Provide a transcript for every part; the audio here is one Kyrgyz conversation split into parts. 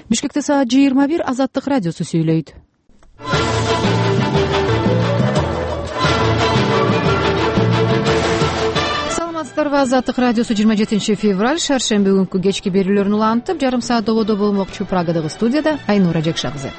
Бишкекте саат 21 Азаттык радиосу сүйлөйт. Саламатсыздарбы, Азаттык радиосу 27 февраль шаршемби күнкү кечки берүүлөрүн улантып, жарым саат дободо болмокчу. Прагадагы студияда Айнура Жекшагызы.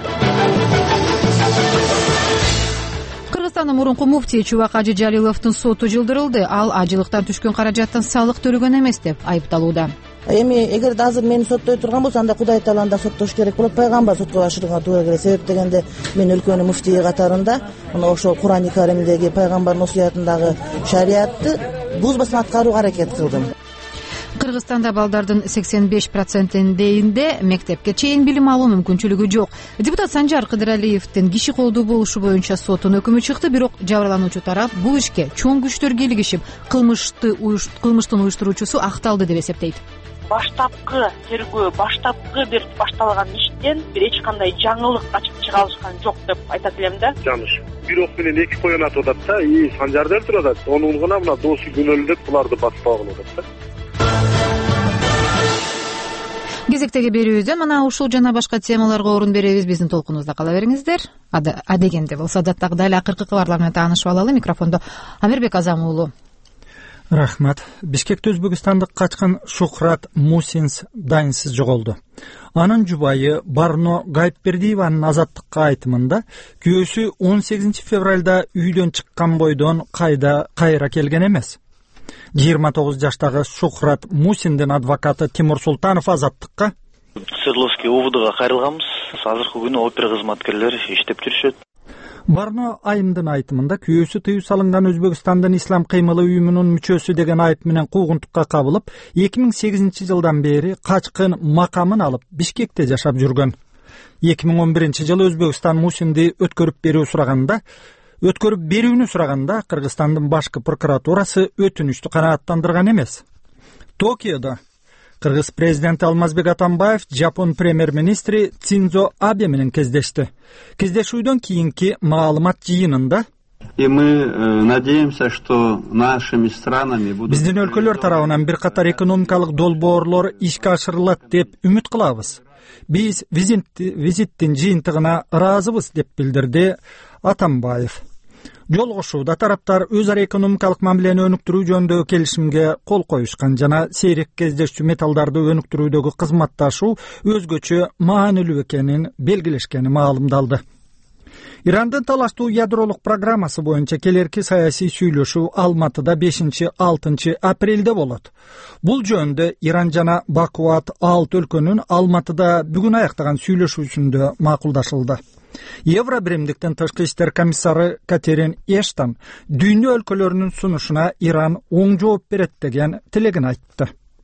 Кыргызстандын мурунку муфтии Чубак Ажы Жалиловдун соту жылдырылды. Ал ажылыктан түшкөн каражаттан салык төлөгөн эмес деп айыпталууда. Эми эгерде азыр мени соттой турган болсо, анда Кудай тааланы да соттош керек болот. Пайгамбар сотко башырууга туура келет. Себеп дегенде мен өлкөнүн муфтии катарында ошол Кур'ан-ы Каримдеги пайгамбардын осуятындагы шариятты бузбастан аткарууга аракет кылдым. Кыргызстанда балдардын 85%-inde мектепке чейин билим алуу мүмкүнчүлүгү жок. Депутат Санжар Кыдыралиевдин киши колдуу болушу боюнча соттун өкүмү чыкты, бирок жабырлануучу тарап бул ишке чоң күчтөр кийлигишип, кылмыштын уюштуруучусу акталды деп эсептейт. Баштапкы тергөө, баштапкы бир башталган иштен эч кандай жаңылык ачып чыга алышкан жок деп айтат элем да. Жаныш. Бир ок менен эки коен атып атат да, Санжарды өлтүрүп атат. Онун гана мына досу күнөөлүү деп буларды баспаган атат да. Кезектеги берүүбүздөн мына ушул жана башка темаларга орун беребиз. Биздин толкунубузда кала бериңиздер. Адегенде болсо даттагы дал акыркы кабарлар менен таанышып алалы. Микрофондо Амирбек Азам уулу. Рахмат. Бишкекте өзбекстандык качкан Шухрат Мусинс дайынсыз жоголду. Анын жубайы Барно Гайыпбердиеванын Азаттыкка айтымында күйөөсү 18 февралда үйдөн чыккан бойдон кайра келген эмес. 29 жаштагы Шухрат Мусиндин адвокаты Тимур Султанов Азаттыкка: Свердловский УВДга кайрылганбыз. Азыркы күнү опера кызматкерлери иштеп жүрүшөт. Барно айымдын айтымында күйөөсү тыюу салынган Өзбекстандын Ислам кыймылы уюмунун мүчөсү деген айып менен куугунтукка кабылып, 2008 жылдан бери качкын макамын алып Бишкекте жашап жүргөн. 2011 жылы Өзбекстан Мусинди өткөрүп берүүнү сураганда Кыргызстандын башкы прокуратурасы өтүнүштү канааттандырган эмес. Токиодо Кыргыз президенти Алмазбек Атамбаев Жапон премьер-министри Синдзо Абе менен кездешти. Кездешүүдөн кийинки маалымат жыйынында И мы надеемся, что нашими странами будут... Биздин өлкөлөр тарабынан бир катар экономикалык долбоорлор ишке ашырылат деп үмүт кылабыз. Биз визиттин жыйынтыгына ыраазыбыз деп билдирди Атамбаев. Жолугушууда тараптар өз ара экономикалык мамилени өнүктүрүү жөнүндөгү келишимге кол коюшкан жана сейрек кездешчү металлдарды өнүктүрүүдөгү кызматташуу өзгөчө маанилүү экенин белгилешкени маалымдалды. Ирандын талаштуу ядролук программасы боюнча келерки саясий сүйлөшүү Алматыда 5-6 апрелде болот. Бул жөнүндө Иран жана Бакуат алты өлкөнүн Алматыда бүгүн аяктаган сүйлөшүүсүндө макулдашылды. Евробиримдиктин тышкы иштер комиссары Катерин Эштон дүйнө өлкөлөрүнүн сунушуна Иран оң жооп берет деген тилегин айтты.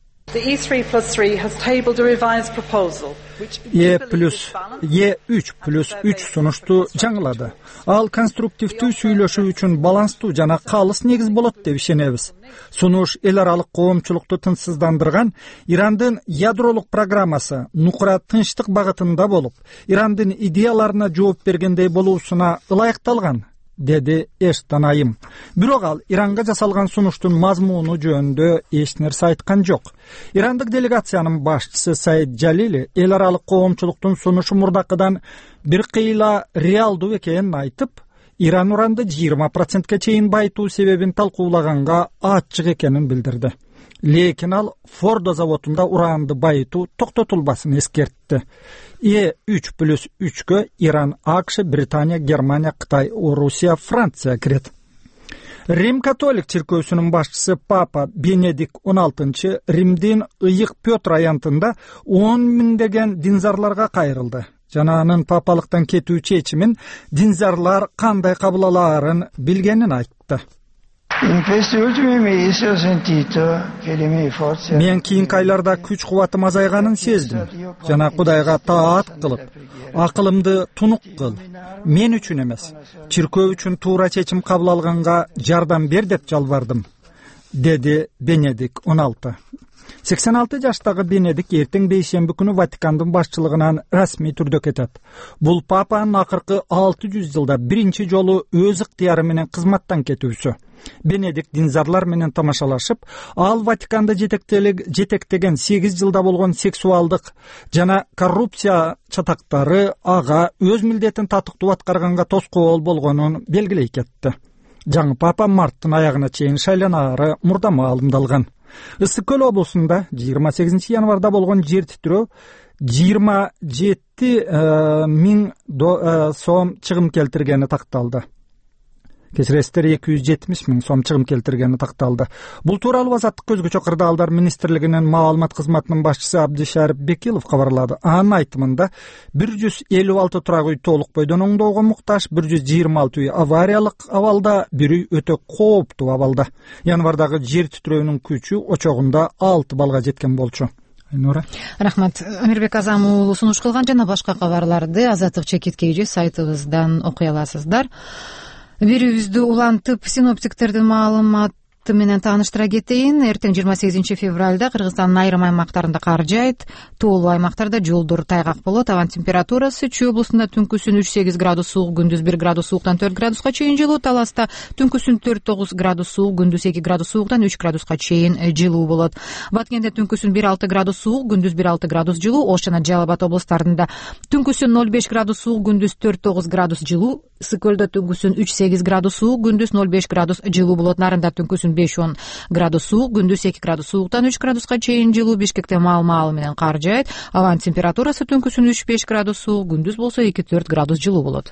E3+3 сунушту жаңылады. Ал конструктивдүү сүйлөшүү үчүн баланстуу жана калыс негиз болот деп ишенебиз. Сунуш эл аралык коомчулукту тынчсыздандырган Ирандын ядролук программасы нукура тынчтык багытында болуп, Ирандын идеяларына жооп бергендей болуусуна ылайыкталган, деди Эштон айым. Бирок ал Иранга жасалган сунуштун мазмуну жөнүндө эч нерсе айткан жок. Ирандык делегациянын башчысы Саид Джалили эл аралык коомчулуктун сунушу мурдакыдан бир кыйла реалдуу экенин айтып, Иран уранды 20%ке чейин байытуу себебин талкуулаганга ачык экенин билдирди. Лекин ал Фордо заводунда уранды байытуу токтотулбасын эскертти. E3+3кө Иран, АКШ, Британия, Германия, Кытай, Орусия, Франция кирет. Рим католик чиркөөсүнүн башчысы Папа Бенедикт 16 Римдин Ыйык Петр аянтында 10 миңдеген динзарларга кайрылды. Жана анын папалыктан кетүү чечимин динзарлар кандай кабыл алаарын билгенин айтты. Мен кийинки айларда күч кубатым азайганын сездим. Жана Кудайга таат кылып, акылымды тунук кыл. Мен үчүн эмес, чиркөө үчүн туура чечим кабыл алганга жардам бер деп жалбардым, деди Бенедикт 16. 86 жаштагы Бенедикт эртең бейшемби күнү Ватикандын башчылыгынан расмий түрдө кетет. Бул папанын акыркы 600 жылда биринчи жолу өз ыктыяры менен кызматтан кетүүсү. Бенедикт динзарлар менен тамашалашып, ал Ватиканды жетектеген 8 жылда болгон сексуалдык жана коррупция чатактары ага өз милдетин татыктуу аткарганга тоскоол болгонун белгилей кетти. Жаңы папа марттын аягына чейин шайланары мурда маалымдалган. Ысык көл облусунда 28 январда болгон жер титирөө 27.000 сом чыгым келтиргени такталды. Кесирестер 270.000 сом чыгым келтиргени такталды. Бул тууралуу Азаттык көзгөчө кырдаалдар министрлигинин маалымат кызматынын башчысы Абдишарип Бекилов кабарлады. Анын айтымында 156 турак үй толук бойдон оңдоого муктаж, 126 үй авариялык абалда, бир үй өтө кооптуу абалда. Январдагы жер титирөөнүн күчү очогунда 6 балга жеткен болчу. Рахмат. Амирбек Азам уулу сунуш кылган жана башка кабарларды Азаттык чекиткейчи сайтыбыздан окуй аласыздар. Берүүбүздү улантып, синоптиктердин маалыматы менен тааныштыра кетейин. Эртең 28 февралда Кыргызстандын айрым аймактарында кар жаайт, тоолуу аймактарда жолдор тайгак болот. Абан температурасы Чүй облусунда түнкүсүн 3-8 градус суук, күндүз 1 градус сууктан 4 градуска чейин жылуу. Таласта түнкүсүн 4-9 градус суук, күндүз 2 градус сууктан 3 градуска чейин жылуу болот. Баткенде түнкүсүн 1-6 градус суук, күндүз 1-6 градус жылуу. Ош жана Жалал Абад облустарында түнкүсүн 0-5 градус суук, күндүз 4-9 градус жылуу. Ысык көлдө түнкүсүн 3-8 градус суук, күндүз 0-5 градус жылуу болот. Нарында түнкүсүн 5-10 градус суук, күндүз 2 градус сууктан 3 градуска чейин жылуу. Бишкекте маал менен кар жаайт. Абанын температурасы түнкүсүн 3-5 градус суук, күндүз болсо 2-4 градус жылуу болот.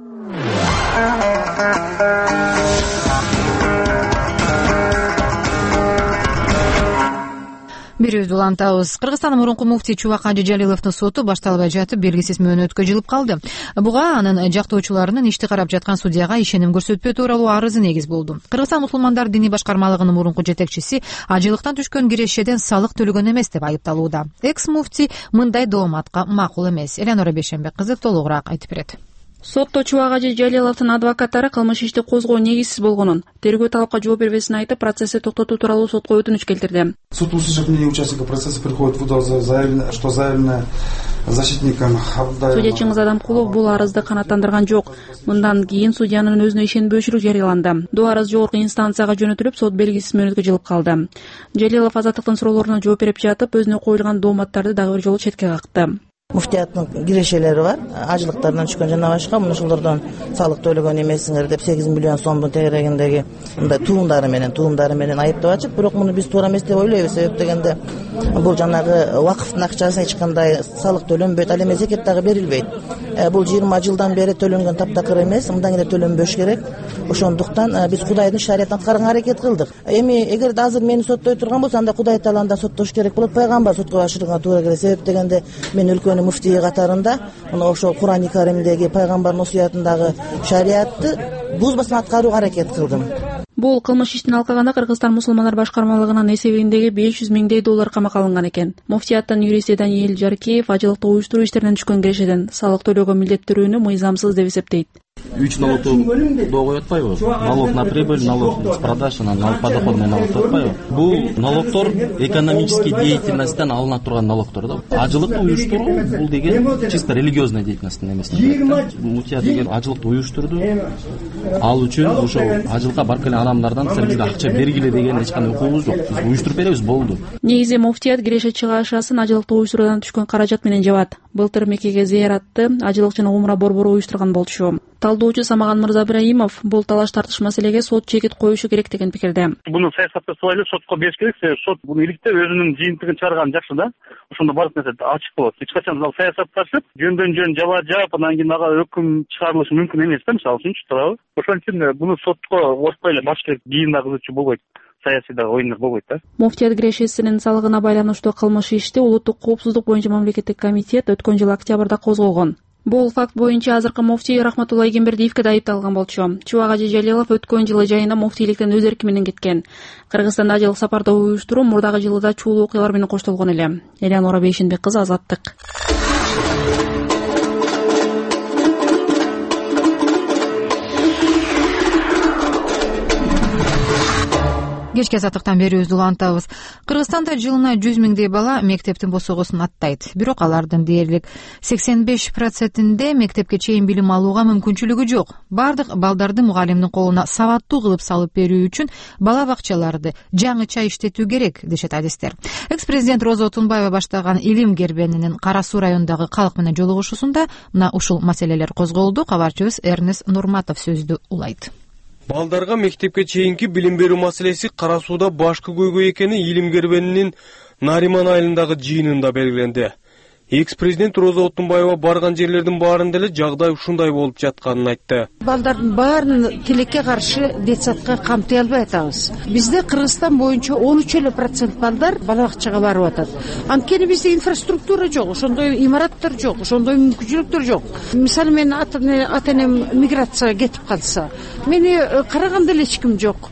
Берүүбүздү улантабыз. Кыргызстандын мурунку муфтий Чубак Ажы Жалиловдун соту башталбай жатып белгисиз мөөнөткө жылып калды. Буга анын жактоочуларынын ишти карап жаткан судьяга ишеним көрсөтпөө тууралуу арызы негиз болду. Кыргызстан мусулмандар диний башкармалыгынын мурунку жетекчиси ажылыктан түшкөн кирешеден салык төлөгөн эмес деп айыпталууда. Экс муфтий мындай дооматка макул эмес. Элянора Бейшембек кызы толугураак айтып берет. Сотто Чубак Ажы Жалиловдун адвокаттары кылмыш ишти козгоо негизсиз болгонун, тергөө талапка жооп бербесин айтып, процессти токтотуу тууралуу сотко өтүнүч келтирди. Суд, услышав мнение участника процесса, приходит в удел, что заявленное защитником оправдает. Судья Чыңгыз Адамкулов бул арызды канааттандырган жок. Мындан кийин судьянын өзүнө ишенбөөчүлүк жарыяланды. Бул арыз жогорку инстанцияга жөнөтүлүп, сот белгисиз мөөнөткө жылып калды. Жалилов азаттыктын суроолоруна жооп берип жатып, өзүнө коюлган дооматтарды дагы бир жолу четке какты. Муфтияттын кирешелери бар, ажылыктардан түшкөн жана башка мунушулардан салык төлөгөн эмессиңер деп 8 миллион сомдун тегерегиндеги мындай туумдары менен айыптап атышып, бирок муну биз туура эмес деп ойлойбуз. Себеп дегенде бул жанагы вакыфтын акчасына эч кандай салык төлөнбөйт, ал эми зекет дагы берилбейт. Бул 20 жылдан бери төлөнгөн таптакыр эмес, мындан кийин төлөнбөш керек. Ошондуктан биз Кудайдын шариятын аткарганга аракет кылдык. Эми эгер азыр мени соттой турган болсо, анда Кудай тааланы да соттош керек болот, пайгамбар сотко башырганга туура келет. Себеп дегенде мен өлкөнүн муфтии катарында мына ошол Кур'ан-ы Каримдеги пайгамбардын осуятындагы шариятты бузбастан аткарууга аракет кылдым. Бул кылмыш иштин алкаганда Кыргызстан мусулмандар башкармалыгынын эсебиндеги 500 миңдей доллар камакка алынган экен. Муфтияттын юристи Даниэль Жаркеев ажылыкты уюштуруу иштеринен түшкөн кирешеден салык төлөгө милдеттирүүнү мыйзамсыз деп эсептейт. 3 налогту доо атпайбы? Налог на прибыль, налог с продаж, налог подоходный налог атпайбы? Бул налогтор экономический деятельностьтен алынат турган налогтор да. Ажылыкты уюштуруу бул деген чисто религиозный деятельностьтен эмес. Муфтия деген ажылыкты уюштурду. Ал үчүн ошо ажылыкка барып келген адамдардан сен бизге акча бергиле деген эч кандай укугубуз жок. Биз уюштуруп беребиз, болду. Негизи муфтият киреше чыгашасын ажылыкты уюштуруудан түшкөн каражат менен жабат. Былтыр Меккеге зыяратты ажылык жана умра борбору уюштурган болчу. Талдоочу Самаган Мырзабраимов бул талаш тартыш маселеге сот чекит коюшу керек деген пикирде. Буну саясатташпай эле сотко бериш керек. Сот буну иликтеп өзүнүн жыйынтыгын чыгарган жакшы да. Ошондо бардык нерсе ачык болот. Эч качан ал саясатташып, жөндөн жөн жаба жаап, анан кийин ага өкүм чыгарылышы мүмкүн эмес да, мисалы үчүнчү, туурабы? Ошон үчүн буну сотко ортпой эле баш керек, кийин дагы кызычу болбойт. Саясий дагы оюндар болбойт да. Муфтият кирешесинин салыгына байланыштуу кылмыш ишти Улуттук коопсуздук боюнча мамлекеттик комитет өткөн жылы октябрда козгогон. Бул факт боюнча азыркы муфтий Рахматулла Эгембердиевке да айыпталган болчу. Чубак Ажы Жалилов өткөн жылы жайында муфтийликтен өз эрки менен кеткен. Кыргызстанда ажылык сапарды уюштуруу мурдагы жылда чуулуу окуялар менен коштолгон эле. Элянора Бейшембек кызы, Азаттык. Кечки азаттыктан берүүбүздү улантабыз. Кыргызстанда жылына 100 миңдей бала мектептин босогосун аттайт. Бирок алардын дээрлик 85%-inde мектепке чейин билим алууга мүмкүнчүлүгү жок. Бардык балдарды мугалимдин колуна сабаттуу кылып салып берүү үчүн бала бакчаларды жаңыча иштетүү керек, дешет адистер. Экс-президент Роза Отунбаева баштаган Илим Кербенинин Кара Суу районундагы калк менен жолугушуусунда мына ушул маселелер козголду. Кабарчыбыз Эрнест Нурматов сөздү улайт. Балдарга мектепке чейинки билим берүү маселеси Кара Сууда башкы көйгөй экени Илим Кербенинин Нариман айылындагы жыйынында белгиленди. Экс-президент Роза Отунбаева барган жерлердин баарында эле жагдай ушундай болуп жатканын айтты. Балдардын баарын тилекке каршы детсадка камтый албай атабыз. Бизде Кыргызстан боюнча 13% балдар бала бакчага барып атат. Анткени бизде инфраструктура жок, ошондой имараттар жок, ошондой мүмкүнчүлүктөр жок. Мисалы мен ата-энем миграцияга кетип калса, мени караганда эле эч ким жок.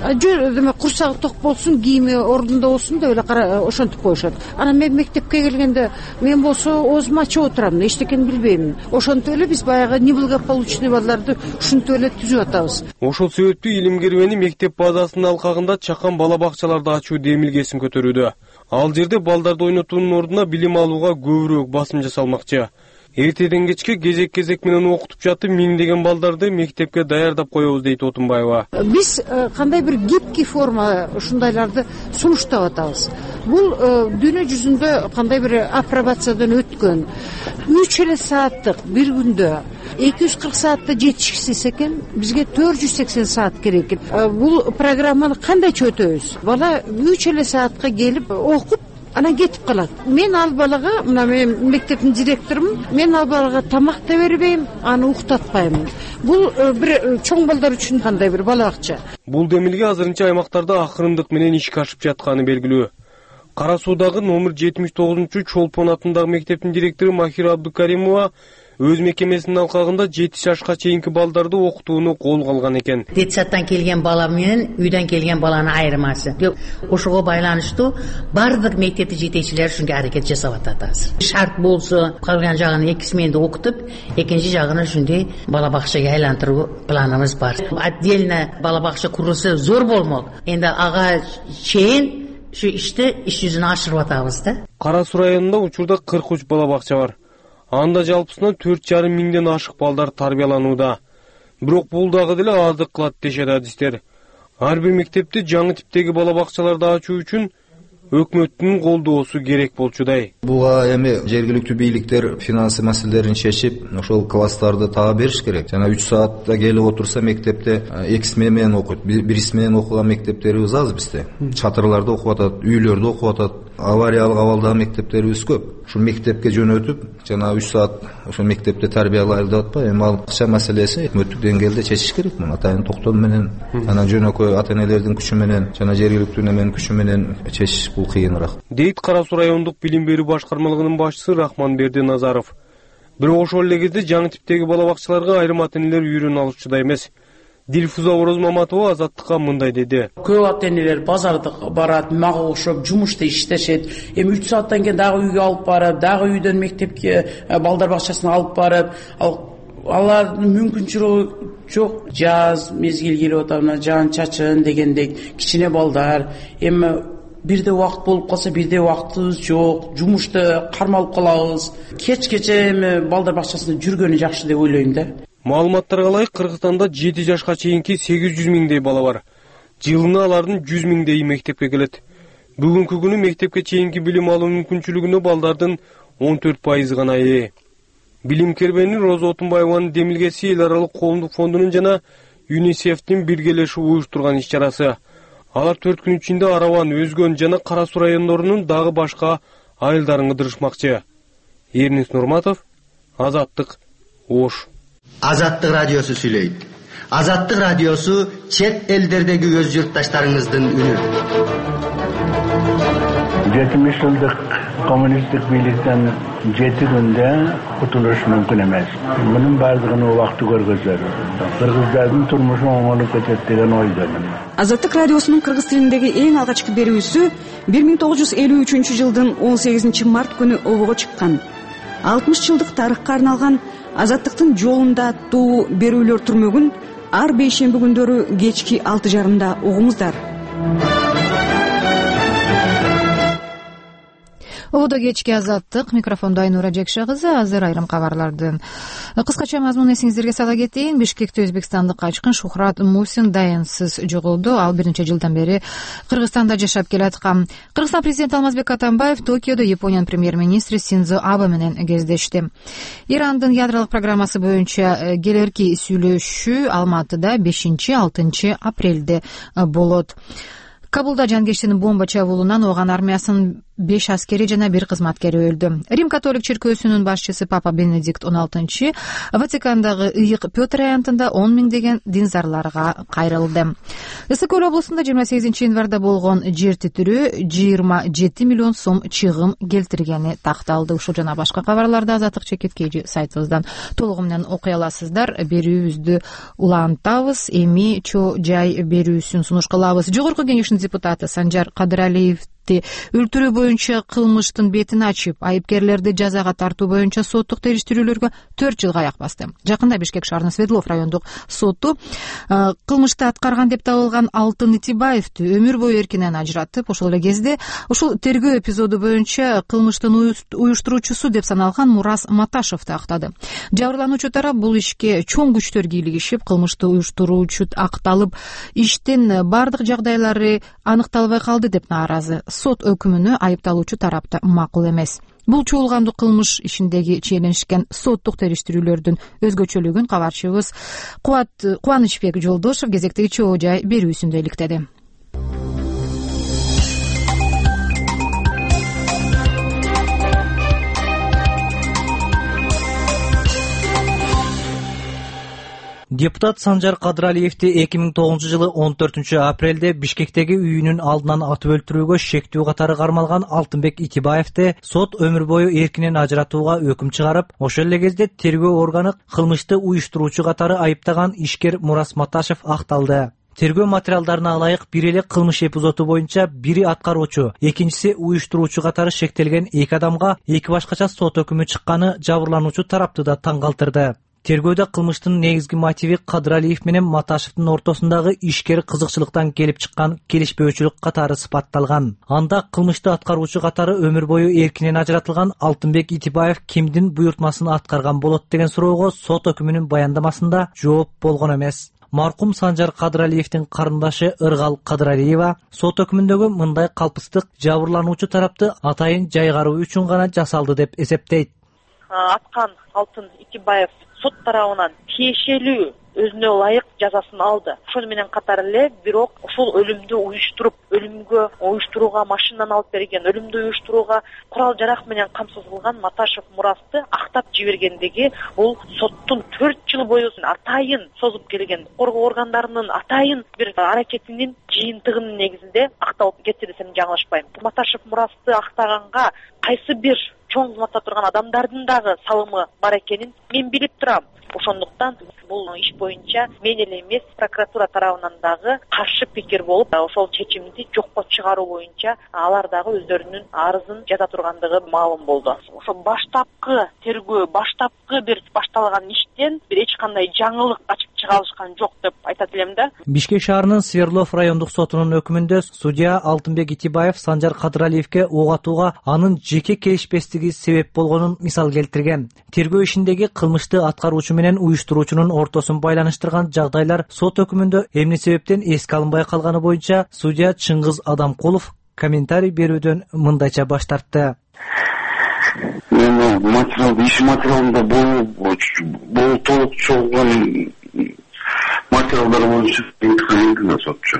Курсагы ток болсун, кийими ордунда болсун деп эле ошентип коюшат. Анан мен мектепке келгенде мен болсо оозуму ачып отурам, эчтекени билбеймин. Ошентип эле биз баягы неблагополучный балдарды ушинтип эле түзүп атабыз. Ошол себептүү Илим Кербени мектеп базасынын алкагында чакан бала бакчаларды ачуу демилгесин көтөрүүдө. Ал жерде балдарды ойнотуунун ордуна билим алууга көбүрөөк басым жасалмакчы. Эртеден кечке кезек менен окутуп жатып миңдеген балдарды мектепке даярдап коебуз, дейт Отунбаева. Биз кандай бир гибкий форма ушундайларды сунуштап атабыз. Бул дүйнө жүзүндө кандай бир апробациядан өткөн 3 эле сааттык бир күндө 240 саатта жетишкиси экен, бизге 480 саат керек экен. Бул программаны кандайча өтөбүз? Бала 3 эле саатка келип окуп анан кетип калат. Мен ал балага, мына мен мектептин директорумун, мен ал балага тамак да бербейм, аны уктатпайм. Бул бир чоң балдар үчүн кандай бир бала бакча. Бул демилге азырынча аймактарда акырындык менен ишке ашып жатканы белгилүү. Кара Суудагы номер 79-чу Чолпон атындагы мектептин директору Махира Абдукаримова өз мекемесинин алкагында 7 жашка чейинки балдарды окутууну колго алган экен. Детсадтан келген бала менен үйдөн келген баланын айырмасы. Ошого байланыштуу бардык мектептин жетекчилери ушунга аракет жасап атат азыр. Шарт болсо, калган жагын 2 сменде окутуп, экинчи жагын ушундай бала бакчага айлантыруу планыбыз бар. Отдельно бала бакча курулса зор болмок. Энди ага чейин шу ишти иш жүзүнө ашырып атабыз да. Кара Суу районунда учурда 43 бала бакча бар. Анда жалпысынан 4,5 миңден ашык балдар тарбияланууда. Бирок бул дагы деле аздык кылат, дешет адистер. Ар бир мектепте жаңы типтеги бала бакчаларды ачуу үчүн өкмөттүн колдоосу керек болчудай. Буга эми жергиликтүү бийликтер финансы маселелерин чечип, ошол класстарды таба бериш керек. Жана 3 саатта келип отурса мектепте 2 смена менен окуйт. 1 смена окуган мектептерибиз аз бизде. Чатырларда окуп атат, үйлөрдө окуп атат. Авариялык абалдагы мектептерибиз көп. Ушул мектепке жөнөтүп, жана 3 саат ошол мектепте тарбиялайлы деп атпайбы? Эми ал акча маселесин өкмөттүк деңгээлде чечиш керек. Мына атайын токтом менен, анан жөнөкөй ата-энелердин күчү менен, жана жергиликтүү неменин күчү менен чечиш бул кыйыныраак. Дейт Кара Суу райондук билим берүү башкармалыгынын башчысы Рахманберди Назаров. Бирок ошол эле кезде жаңы типтеги бала бакчаларга айрым ата-энелер үйрөнө алышчудай эмес. Дилфуза Ороз Маматова Азаттыкка мындай деди. Көп ата-энелер базарда барат, мага окшоп жумушта иштешет. Эми 3 сааттан кийин дагы үйгө алып барып, дагы үйдөн мектепке, балдар бакчасына алып барып, алардын мүмкүнчүлүгү жок. Жаз мезгил келип атат, жаан чачын дегендек кичине балдар. Эми бирде убакыт болуп калса, бирде убактыбыз жок. Жумушта кармалып калабыз. Кечкече эми балдар бакчасында жүргөнү жакшы деп ойлойм да. Маалыматтарга ылайык Кыргызстанда 7 жашка чейинки 800 миңдей бала бар. Жылына алардын 100 миңдей мектепке келет. Бүгүнкү күнү мектепке чейинки билим алуу мүмкүнчүлүгүнө балдардын 14% гана ээ. Билим Кербени Роза Отунбаеванын демилгеси эл аралык коомдук фондунун жана ЮНИСЕФтин биргелешип уюштурган иш-чарасы. Алар 4 күн ичинде Араван, Өзгөн жана Кара Суу райондорунун дагы башка айылдарын кыдырышмакчы. Эрнест Нурматов, Азаттык, Ош. Азаттык радиосу сүйлөйт. Азаттык радиосу чет элдердеги өз журтташтарыңыздын үнү. 70 жылдык коммунисттик бийликтен 7 күндө кутулуш мүмкүн эмес. Мунун бардыгын убакты көргөзөр. Кыргыздардын турмушу оңолуп кетет деген ойдомун. Азаттык радиосунун кыргыз тилиндеги эң алгачкы берүүсү 1953 жылдын 18 март күнү обого чыккан. 60 жылдык тарыхка арналган Азаттыктын жолунда аттуу берүүлөр түрмөгүн ар бейшемби күндөрү кечки 6:30 угуңуздар. Ободо кечки Азаттык, микрофондо Айнура Жекша кызы. Азыр айрым кабарлардын кыскача мазмунун эсиңиздерге сала кетейин. Бишкекте өзбекстандык качкын Шухрат Мусин дайынсыз жоголду. Ал 1 жылдан бери Кыргызстанда жашап келаткан. Кыргызстан президенти Алмазбек Атамбаев Токиодо Япониянын премьер-министри Синдзо Абе менен кездешти. Ирандын ядролук программасы боюнча келерки сүйлөшүү Алматыда 5-6 апрелде болот. Кабулда жанкечтин бомба чабуулунан ооган армиясынын 5 аскери жана 1 кызматкери өлдү. Рим католик чиркөөсүнүн башчысы Папа Бенедикт 16 Ватикандагы ыйык Петр аянтында 10 миңдеген динзарларга кайрылды. Ысык Көл облусунда 28 январда болгон жер титирөө 27 миллион сом чыгым келтиргени такталды. Ушул жана башка кабарларды Азаттык чекиткейжи сайтыбыздан толугу менен окуй аласыздар. Берүүбүздү улантабыз. Эми чо жай берүүсүн сунуш кылабыз. Жогорку кеңештин депутаты Санжар Кадыралиев өлтүрүү боюнча кылмыштын бетин ачып, айыпкерлерди жазага тартуу боюнча соттук териштирүүлөргө 4 жылга аяк басты. Жакында Бишкек шаарынын Свердлов райондук соту кылмышты аткарган деп табылган Алтын Итибаевди өмүр бою эркинен ажыратып, ошол эле кезде ушул тергөө эпизоду боюнча кылмыштын уюштуруучусу деп саналган Мурас Маташевди актады. Жабырлануучу тарап бул ишке чоң күчтөр кийлигишип, кылмышты уюштуруучу акталып, иштин бардык жагдайлары аныкталбай калды деп нааразы. Сот өкүмүнө айыпталуучу тарапта макул эмес. Бул чуулгандуу кылмыш ишиндеги чиеленишкен соттук териштирүүлөрдүн өзгөчөлүгүн кабарчыбыз Кубанычбек Жолдошев кезектеги чоо жай берүүсүндө иликтеди. Депутат Санжар Кадыралиевди 2009 жылы 14 апрелде Бишкектеги үйүнүн алдынан атып өлтүрүүгө шектүү катары кармалган Алтынбек Итибаевди сот өмүр бою эркинен ажыратууга өкүм чыгарып, ошол эле кезде тергөө органы кылмышты уюштуруучу катары айыптаган ишкер Мурас Маташев акталды. Тергөө материалдарына ылайык бир эле кылмыш эпизоду боюнча бири аткаруучу, экинчиси уюштуруучу катары шектелген 2 адамга 2 башкача сот өкүмү чыкканы жабырлануучу тарапты да таң калтырды. Тергөөдө кылмыштын негизги мотиви Кадыралиев менен Маташевдин ортосундагы ишкер кызыкчылыктан келип чыккан келишпөөчүлүк катары сыпатталган. Анда кылмышты аткаруучу катары өмүр бою эркинен ажыратылган Алтынбек Итибаев кимдин буйртмасын аткарган болот деген суроого сот өкүмүнүн баяндамасында жооп болгон эмес. Маркум Санжар Кадыралиевдин карындашы Ыргал Кадыралиева сот өкүмүндөгү мындай калпыстык жабырлануучу тарапты атайын жайгаруу үчүн гана жасалды деп эсептейт. Аткан Алтын Итибаев сот тарабынан тиешелүү өзүнө ылайык жазасын алды. Ошону менен катар эле бирок ушул өлүмдү уюштуруп, өлүмгө уюштурууга машинаны алып берген, өлүмдү уюштурууга курал жарак менен камсыз кылган Маташев Мурасты актап жибергендиги бул соттун 4 жыл бою атайын созуп келген коргоо органдарынын атайын бир аракетинин жыйынтыгынын негизинде акталып кетти десем жаңылышпайм. Маташев Мурасты актаганга кайсы бир чоң кызматта турган адамдардын дагы салымы бар экенин мен билип турам. Ошондуктан бул иш боюнча мен эле эмес, прокуратура тарабынан дагы каршы пикир болуп, ошол чечимди жокко чыгаруу боюнча алар дагы өздөрүнүн арызын жаза тургандыгы маалым болду. Ошо баштапкы тергөө, баштапкы бир башталган иштен бир эч кандай жаңылык ачып чыга алышкан жок деп айтат элем да. Бишкек шаарынын Свердлов райондук сотунун өкүмүндө судья Алтынбек Итибаев Санжар Кадыралиевге ок атууга анын жеке келишпестиги себеп болгонун мисал келтирген. Тергөө ишиндеги кылмышты аткаруучу менен уюштуруучунун ортосун байланыштырган жагдайлар сот өкүмүндө эмне себептен эске алынбай калганы боюнча судья Чыңгыз Адамкулов комментарий берүүдөн мындайча баш тартты. Иш материалында бул толук чогулган материалдар боюнча интихаб сотчу.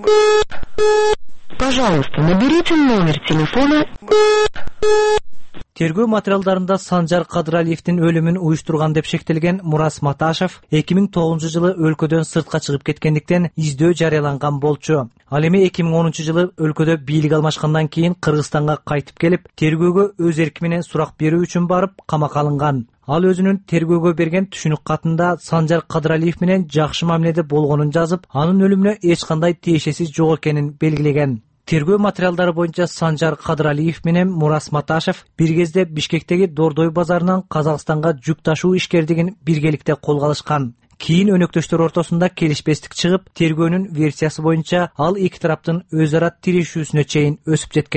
Пожалуйста, наберите номер телефона. Тергөө материалдарында Санжар Кадыралиевдин өлүмүн уюштурган деп шектелген Мурас Маташев 2009 жылы өлкөдөн сыртка чыгып кеткендиктен издөө жарыяланган болчу. Ал эми 2010 жылы өлкөдө бийлик алмашкандан кийин Кыргызстанга кайтып келип, тергөөгө өз эрки менен сурак берүү үчүн барып камакка алынган. Ал өзүнүн тергөөгө берген түшүнүк катында Санжар Кадыралиев менен жакшы мамиледе болгонун жазып, анын өлүмүнө эч кандай тиешеси жок экенин белгилеген. Тергөө материалдары боюнча Санжар Кадыралиев менен Мурас Маташев бир кезде Бишкектеги Дордой базарынан Казакстанга жүк ташуу ишкердигин биргеликте колго алышкан. Кийин өнөктөштөр ортосунда келишпестик чыгып, тергөөнүн версиясы боюнча ал эки тараптын өз ара тирешүүсүнө чейин өсүп жеткен.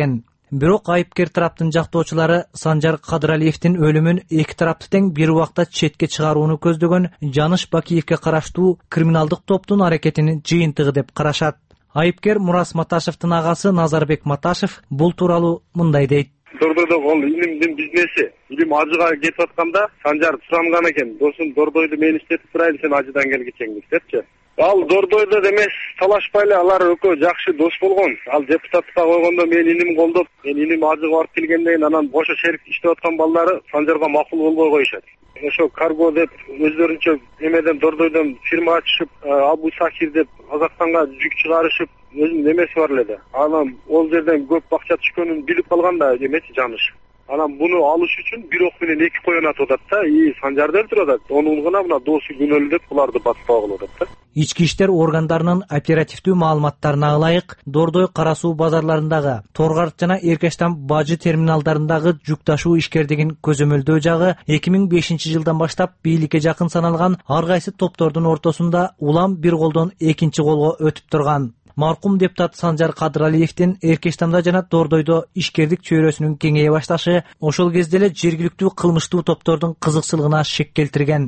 Бирок айыпкер тараптын жактоочулары Санжар Кадыралиевдин өлүмүн эки тарапты тең бир убакта четке чыгарууну көздөгөн Жаныш Бакиевке караштуу криминалдык топтун аракетинин жыйынтыгы деп карашат. Айыпкер Мурас Маташевдин агасы Назарбек Маташев бул тууралуу мындай дейт. Дордойдогу ал илимдин бизнеси. Илим ажыга кетип атканда Санжар суранган экен. Досум Дордойду мен иштетип турайын, сен ажыдан келгичең депчи. Ал Дордойдо эмес, талашпай эле алар экөө жакшы дос болгон. Ал депутатка койгондо мен иним колдоп, мен иним ажыга барып келгенден кийин анан бошо шерик иштеп аткан балдары Санжарга макул болбой коюшат. Ошо карго деп өздөрүнчө эмеден Дордойдон фирма ачышып, Абу Сахир деп Казакстанга жүк чыгарышып, өзүнүн эмеси бар эле да. Анан ол жерден көп акча түшкөнүн билип калган да эмеси Жаныш. Анан буну алыш үчүн бир ок менен эки коен атып атат да, Санжарды өлтүрүп атат. Онун гана мына досу күнөөлүү деп буларды батпак кылып атат да. Ички иштер органдарынын оперативдүү маалыматтарына ылайык, Дордой Кара суу базарларындагы, Торгарт жана Эркештам бажы терминалдарындагы жүк ташуу ишкердигин көзөмөлдөө жагы 2005 жылдан баштап бийликке жакын саналган ар кайсы топтордун ортосунда улам бир колдон экинчи колго өтүп турган. Маркум депутат Санжар Кадыралиевдин Эркештамда жана Дордойдо ишкердик чөйрөсүнүн кеңейе башташы ошол кезде эле жергиликтүү кылмыштуу топтордун кызыкчылыгына шек келтирген.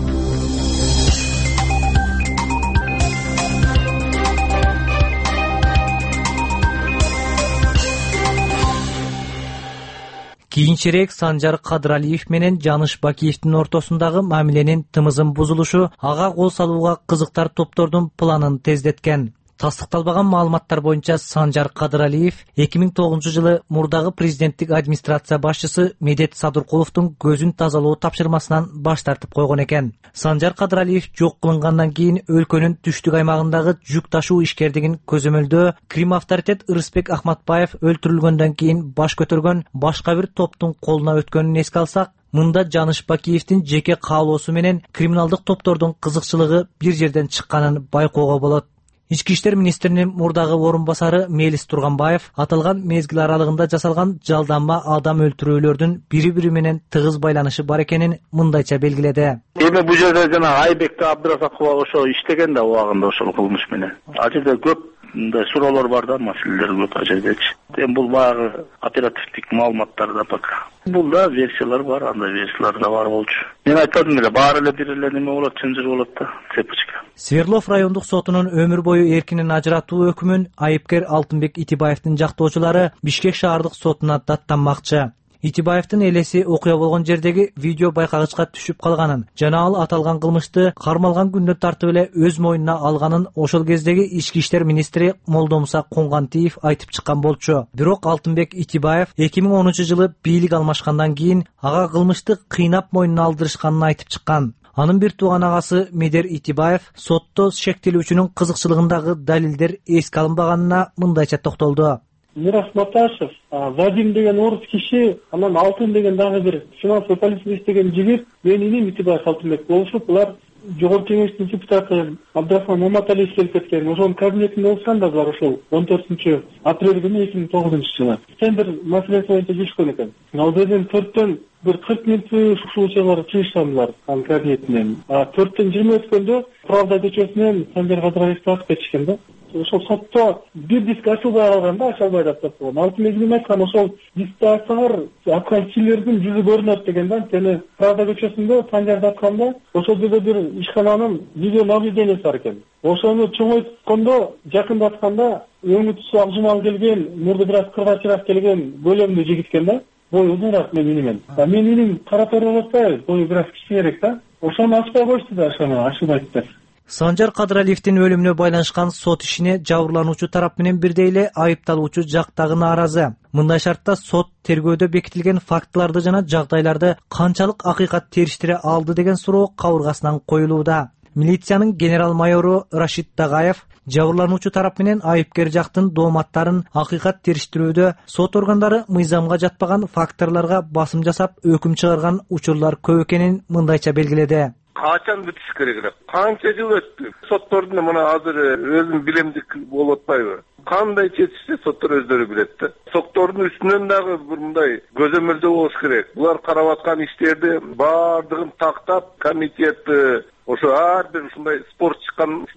Кийинчерээк Санжар Кадыралиев менен Жаныш Бакиевдин ортосундагы мамиленин тымызын бузулушу ага кол салууга кызыктар топтордун планын тездеткен. Тастыкталбаган маалыматтар боюнча Санжар Кадыралиев 2009 жылы мурдагы президенттик администрация башчысы Медет Садыркуловдун көзүн тазалоо тапшырмасынан баш тартып койгон экен. Санжар Кадыралиев жок кылынгандан кийин өлкөнүн түштүк аймагындагы жүк ташуу ишкердигин көзөмөлдөө Крим авторитет Ырысбек Ахматбаев өлтүрүлгөндөн кийин баш көтөргөн башка бир топтун колуна өткөнүн эске алсак, мында Жаныш Бакиевдин жеке каалоосу менен криминалдык топтордун кызыкчылыгы бир жерден чыкканын байкоого болот. Ички иштер министринин мурдагы орун басары Мелис Турганбаев аталган мезгил аралыгында жасалган жалданма адам өлтүрүүлөрдүн бири-бири менен тыгыз байланышы бар экенин мындайча белгиледи. Эми бул жерде жана Айбек Абдыразакова ошо иштеген да убагында ошол кылмыш менен. Ал жерде көп мындай суроолор бар да, маселелер көп ал жердечи. Эми бул баягы оперативдик маалыматтарда пока. Бул да версиялар бар, андай версиялар да бар болчу. Мен айтпадым эле, баары эле бир эле неме болот, чынжыр болот да, цепочка. Свердлов райондук сотунун өмүр бою эркинен ажыратуу өкүмүн айыпкер Алтынбек Итибаевдин жактоочулары Бишкек шаардык сотуна даттанмакчы. Итибаевдин элеси окуя болгон жердеги видео байкагычка түшүп калганын жана ал аталган кылмышты кармалган күндөн тартып эле өз мойнуна алганын ошол кездеги ички иштер министри Молдомуса Коңгантиев айтып чыккан болчу. Бирок Алтынбек Итибаев 2010 жылы бийлик алмашкандан кийин ага кылмышты кыйнап мойнуна алдырышканын айтып чыккан. Анын бир тууган агасы Медер Итибаев сотто шектелүүчүнүн кызыкчылыгындагы далилдер эске алынбаганына мындайча токтолду. Мирас Маташев, Вадим деген орус киши, анан Алтын деген дагы бир финансовый полиция иштеген жигит, мен иним Итибаев Алтынбек болушуп, булар жогорку кеңештин депутаты Абдрахман Маматалиев келип кеткен. Ошонун кабинетинде болсам да булар ошол 14 апрель күнү 2009 жылы тендер маселеси боюнча жүрүшкөн экен. Ал жерден 4төн бир 40 мүнөттүү ушулчалар чыгышкандар анын кабинетинен. 4төн 20 өткөндө Правда көчөсүнөн Санжар Кадыралиевди атып кетишкен да. Ошол сотто бир диск ачылбай калган да, ачылбай деп тапкан. Алтын мезгилде айткан, ошол дискти ачсаңар аткан кишилердин жүзү көрүнөт деген да. Сени Правда көчөсүндө Санжарды атканда ошол жерде бир ишкананын видео наблюдениеси бар экен. Ошону чоңойткондо жакындатканда өңү түсү ак жумал келген, мурду бир аз кыргачыраак келген көлөмдүү жигит экен да. Бою узунаак менин иним. Менин иним кара тор болуп атпайбы? Бою бир аз кичинерээк да. Ошону ачпай коюшту да, ошону ачылбайт деп. Санжар Кадыралиевдин өлүмүнө байланышкан сот ишине жабырлануучу тарап менен бирдей эле айыпталуучу жак дагы нааразы. Мындай шартта сот тергөөдө бекитилген фактыларды жана жагдайларды канчалык акыйкат териштире алды деген суроо кабыргасынан коюлууда. Милициянын генерал майору Рашид Тагаев жабырлануучу тарап менен айыпкер жактын дооматтарын акыйкат териштирүүдө сот органдары мыйзамга жатпаган факторлорго басым жасап өкүм чыгарган учурлар көп экенин мындайча белгиледи. Качан бүтүш керек эле? Канча жыл өттү? Соттордун мына азыр өзүн билемдик болуп атпайбы? Кандай чечишти соттор өздөрү билет да. Соттордун үстүнөн дагы бир мындай көзөмөлдөө болуш керек. Булар карап аткан иштерди баардыгын тактап, комитет ошо ар бир ушундай спор чыккан ушундай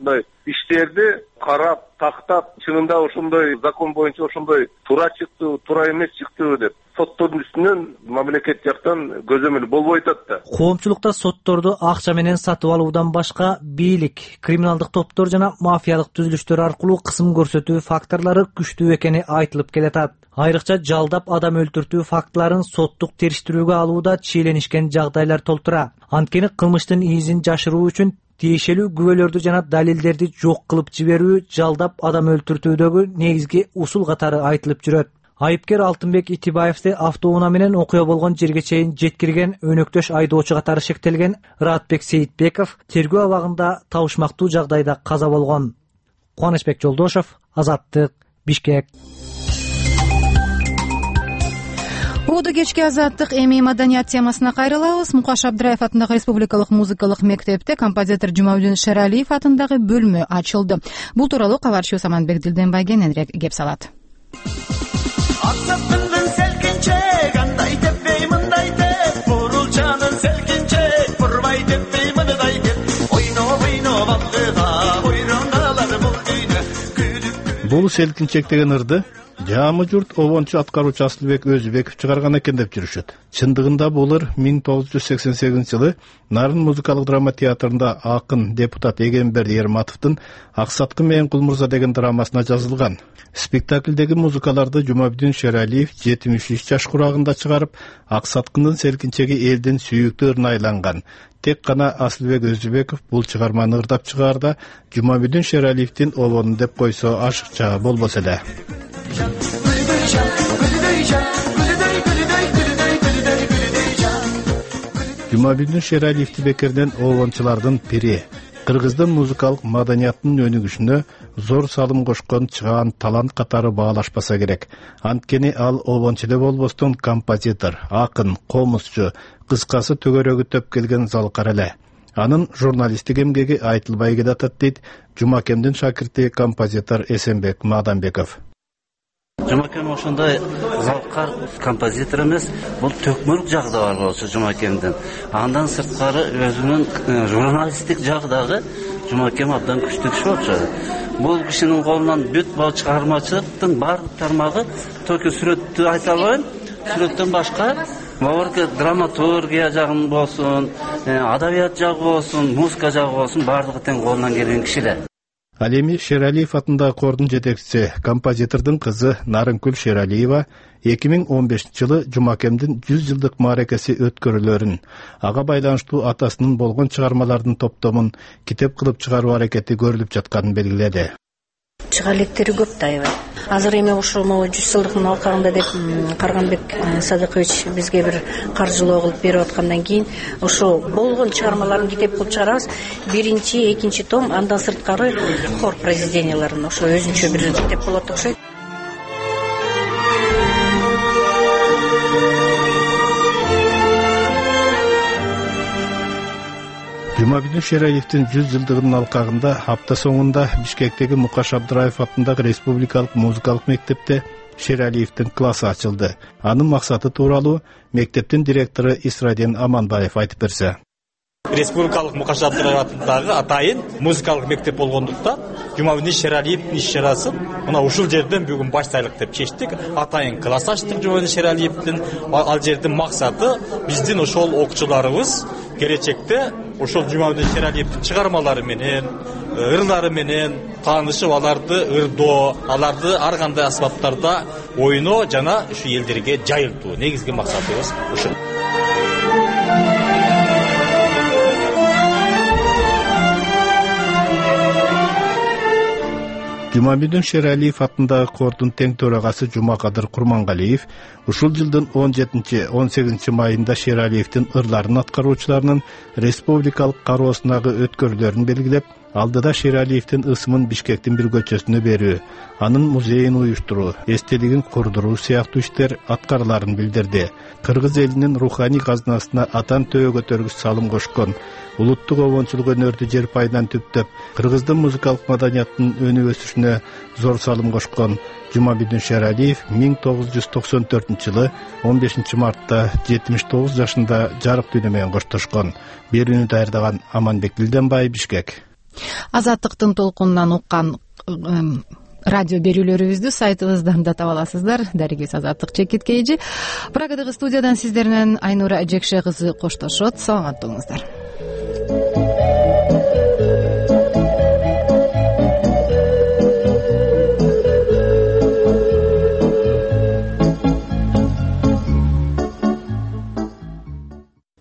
иштерди карап тактап чынында ошондой закон боюнча ошондой туура чыктыбы туура эмес чыктыбы деп соттордун үстүнөн мамлекет жактан көзөмөл болбой атат да. Коомчулукта сотторду акча менен сатып алуудан башка бийлик, криминалдык топтор жана мафиялык түзүлүштөр аркылуу кысым көрсөтүү факторлору күчтүү экени айтылып келатат. Айрыкча жалдап адам өлтүртүү фактыларын соттук териштирүүгө алууда чиеленишкен жагдайлар толтура. Анткени кылмыштын изин жашыруу үчүн тиешелүү күбөлөрдү жана далилдерди жок кылып жиберүү жалдап адам өлтүртүүдөгү негизги усул катары айтылып жүрөт. Айыпкер Алтынбек Итибаевди автоунаа менен окуя болгон жерге чейин жеткирген өнөктөш айдоочу катары шектелген Ратбек Сейитбеков тергөө абагында табышмактуу жагдайда каза болгон. Кубанычбек Жолдошов, Азаттык, Бишкек. Уду кечки Азаттык эми маданият темасына кайрылабыз. Мукаш Абдраев атындагы Республикалык музыкалык мектепте композитор Жумабудин Шералиев атындагы бөлмө ачылды. Бул тууралуу кабарчы Саманбек Дилденбай кененирээк кеп салат. Бул селкинчек деген ырды жаамы журт обончу аткаруучу Асылбек Өзүбеков чыгарган экен деп жүрүшөт. Чындыгында бул ыр 1988-жылы Нарын музыкалык драма театрында акын депутат Эгемберди Ерматовдун Аксаткы менен Кулмурза деген драмасына жазылган. Спектаклдеги музыкаларды Жумабудин Шералиев 73 жаш курагында чыгарып, Аксаткынын селкинчеги элдин сүйүктүү ырына айланган. Тек гана Асылбек Өзүбеков бул чыгарманы ырдап чыгаарда Жумабудин Шералиевдин обонун деп койсо ашыкча болбосо эле. Жумабудин Шералиевди бекерден обончулардын бири. Кыргыздын музыкалык маданияттын өнүгүшүнө зор салым кошкон чыгаан талант катары баалашпаса керек. Анткени ал обончу эле болбостон композитор, акын, комузчу, кыскасы төгөрөгү төп келген залкар эле. Анын журналисттик эмгеги айтылбай келатат дейт Жумакемдин шакирти композитор Эсенбек Маданбеков. Жумакем ошондой залкар композитор эмес, бул төкмөлүк жагы да бар болчу Жумакемдин. Андан сырткары өзүнүн журналисттик жагдагы Жумакем абдан күчтүү киши болчу. Бул кишинин колунан бүт бул чыгармачылыктын баардык тармагы, только сүрөттү айта албайм, сүрөттөн башка Маварка драматургия жагын болсун, адабият жагы болсун, музыка жагы болсун, баардыгы тең колунан келген киши эле. Ал эми Шералиев атындагы кордун жетекчиси, композитордун кызы Нарынкүл Шералиева 2015-жылы Жумакемдин 100 жылдык мааракеси өткөрүлөрүн, ага байланыштуу атасынын болгон чыгармалардын топтомун китеп кылып чыгаруу аракети көрүлүп жатканын белгиледи. Чыга электери көп да аябай. Азыр эми ошол 100 жылдыктын алкагында деп Карганбек Садыкович бизге бир каржылоо кылып берип аткандан кийин ошол болгон чыгармаларын китеп кылып чыгарабыз. Биринчи, экинчи том, андан сырткары хор произведенияларын ошо өзүнчө бир китеп болот окшойт. Жумабудин Шералиевдин 100 жылдыгынын алкагында апта соңунда Бишкектеги Мукаш Абдраев атындагы Республикалык музыкалык мектепте Шералиевдин классы ачылды. Анын максаты тууралуу мектептин директору Исрадин Аманбаев айтып берсе. Республикалык Мукаш Абдраев атындагы атайын музыкалык мектеп болгондуктан Жумабудин Шералиевдин иш-чарасын мына ушул жерден бүгүн баштайлык деп чечтик. Атайын класс ачтык Жумабудин Шералиевдин. Ал жердин максаты биздин ошол окуучуларыбыз келечекте ошол Жумабудин Шералиевдин чыгармалары менен, ырлары менен таанышып, аларды ырдоо, аларды ар кандай асбаптарда ойноо жана ушу элдерге жайылтуу. Негизги максатыбыз ушул. Жумабудин Шералиев атындагы кордун тең төрагасы Жумакадыр Курмангалиев ушул жылдын 17-18 майында Шералиевдин ырларын аткаруучуларынын республикалык кароосундагы өткөрүүлөрүн белгилеп, алдыда Шералиевдин ысымын Бишкектин бир көчөсүнө берүү, анын музейин уюштуруу, эстелигин курдуруу сыяктуу иштер аткарыларын билдирди. Кыргыз элинин руханий казынасына атан төбө көтөргүч салым кошкон, улуттук обончулук өнөрдү жер пайдан түптөп, кыргыздын музыкалык маданияттын өнүп өсүшүнө зор салым кошкон Жумабудин Шералиев 1994-жылы 15 мартта 79 жашында жарык дүйнө менен коштошкон. Берүүнү даярдаган Аманбек Дилденбай, Бишкек. Азаттыктын толкунунан уккан радио берүүлөрүбүздү сайтыбыздан да таба аласыздар. Дарегиз Азаттык чекит KG. Прагадагы студиядан сиздер менен Айнура Жекше кызы коштошот. Саламаттыңыздар.